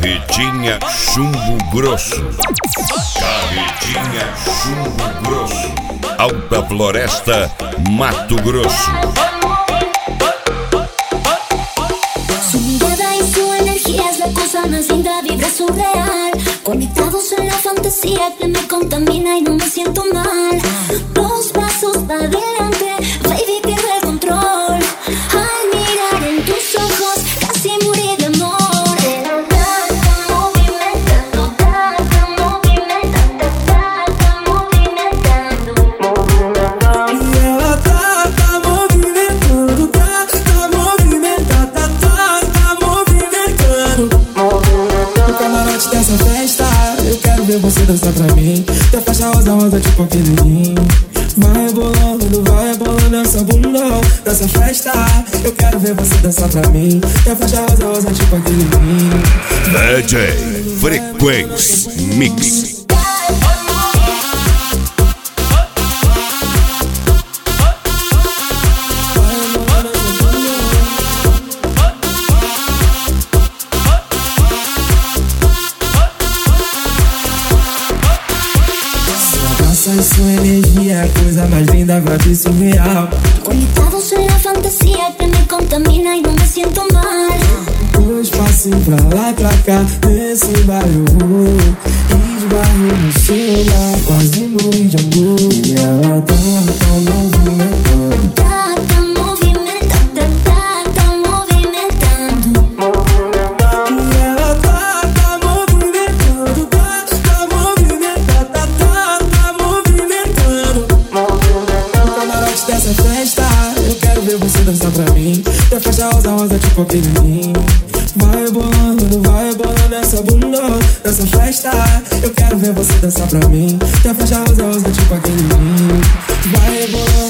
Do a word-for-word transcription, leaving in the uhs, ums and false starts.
Carretinha Chumbo Grosso. Carretinha Chumbo Grosso. Alta Floresta, Mato Grosso. Su mirada y su energía es la cosa más linda, vibra surreal. Conectados en la fantasía que me contamina y no me siento mal. Dos pasos para adelante, baby, pierdo el control. Al mirar en tus ojos, casi morí de amor. Dessa festa, eu quero ver você dançar pra mim. Teu faixa rosa, rosa tipo aquele lindo. Vai rebolando, vai rebolando essa bundão. Nessa festa, eu quero ver você dançar pra mim. Teu faixa rosa, rosa tipo aquele lindo. D J Frequência Mix. E sua energia é a coisa mais linda, vibe surreal. Conectados en la fantasía que me contamina y no me siento mal. Dois passinhos pra lá e pra cá, nesse bairro. Esbarro no celular, quase morri de amor. E ela tá tão movimentando. Tá, tá movimentando, tá, tá movimentando. E ela tá, tá movimentando, tá, tá movimentando, tá, tá, tá movimentando. Tá na noite dessa festa, eu quero ver você dançar pra mim. Teu faixa rosa, rosa tipo aquele lindo. Vai rebolando, vai rebolando essa bundão. Nessa festa, eu quero ver você dançar pra mim. Teu faixa rosa, rosa tipo aquele lindo. Vai rebolando.